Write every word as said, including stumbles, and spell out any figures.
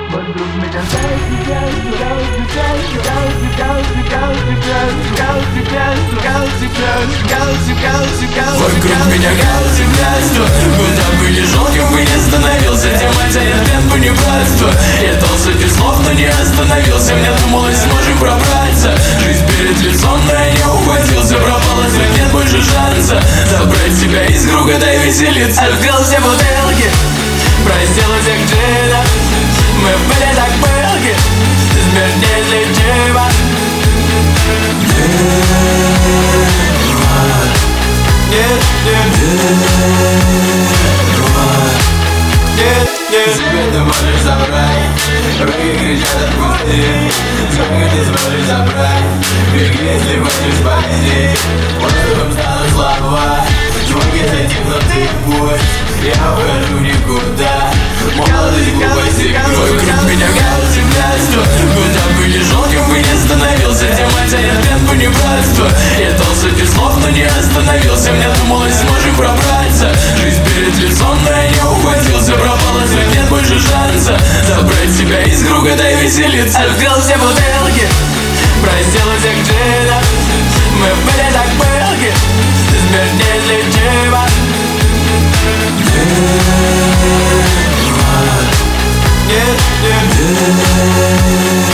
Вокруг меня галактика, галактика, галактика, галактика, галактика, галактика, галактика. Вокруг меня галактика, куда бы ни шел, кем бы ни становился, тема тянет плен понебратства. Я толстый без слов, но не остановился. Мне думалось, сможем пробраться. Жизнь перед лицом, но я не ухватился. Пропал ответ, нет больше шанса забрать себя из круга, да и веселиться. Открыл все бутылки, простил всех джинов. Мы были так пылки, смерть неизлечима. Нет, нет, нет, нет. Себе ты можешь забрать, руки кричат отпусти. Сколько ты сможешь забрать, беги, если хочешь спасти. Воздухом станут слова, звуки затихнут ты пусть. Я ухожу никуда, молодость глупости. Вокруг меня галактика, куда бы ни шел, кем бы ни становился, тема тянет плен понебратства. Я толстый без слов, но не остановился. Мне думалось, сможем пробраться. Жизнь перед лицом, но я не ухватился. Пропал ответ, нет больше шанса забрать себя из круга, да и веселиться. Открыл все бутылки, простил всех джинов. Мы были так пылки, смерть неизлечима. Нет, нет, нет.